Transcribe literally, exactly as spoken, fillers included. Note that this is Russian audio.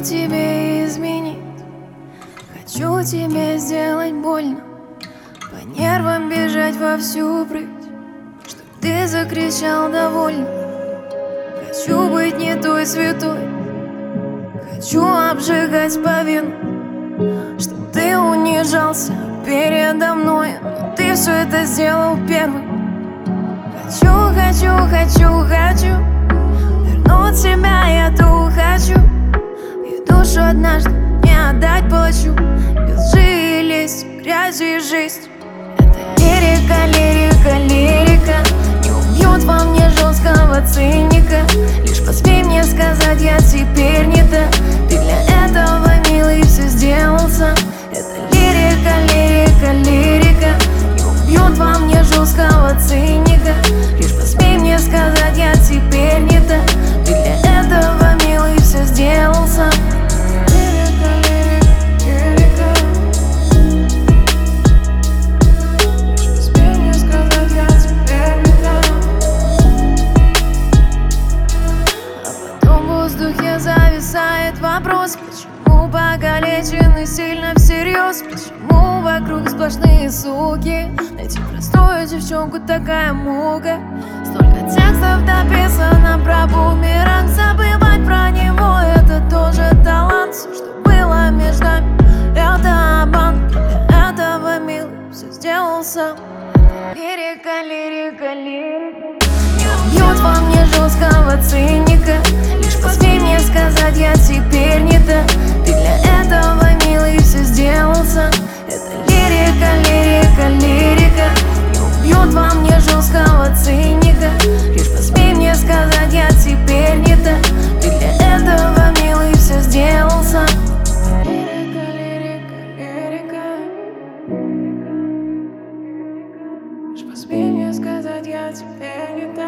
тебе изменить, хочу тебе сделать больно, по нервам бежать во всю прыть, чтоб ты закричал довольно. Хочу быть не той святой, хочу обжигать по вену, чтоб ты унижался передо мной, но ты все это сделал первым. Хочу, хочу, хочу, хочу вернуть себя, я ту хочу, и душу однажды не отдать плачу, без лжи и лесть, грязи и жесть. Это лирика, лирика, лирика, не убьет во мне жесткого циника. Лишь посмей мне сказать, я теперь не та, ты для этого, милый, все сделал сам. Это лирика, лирика, лирика, не убьет во мне жесткого циника. Лишь посмей мне сказать, я теперь не та, ты для этого, милый, все сделал сам. Лирика, лирика, лирика, лишь посмей мне сказать, я теперь не та. А потом в воздухе зависает вопрос: почему покалечены сильно всерьез? Почему вокруг сплошные суки? Найти простую девчонку такая мука. Столько текстов написано про бумеранг, забывать про него — это тоже талант. Все, что было между нами, это обман. Для этого, милый, все сделал сам. Лирика, лирика, лирика, не убьет во мне жесткого циника. Лишь посмей мне сказать, я теперь не та, ты для этого, милый, все сделал сам. Это лирика, лирика, лирика, не убьет во мне жесткого циника. Лишь посмей мне сказать, я теперь не та, ты для этого, милый, все сделал сам. Лирика, лирика, лирика, лишь посмей мне сказать, я теперь не та.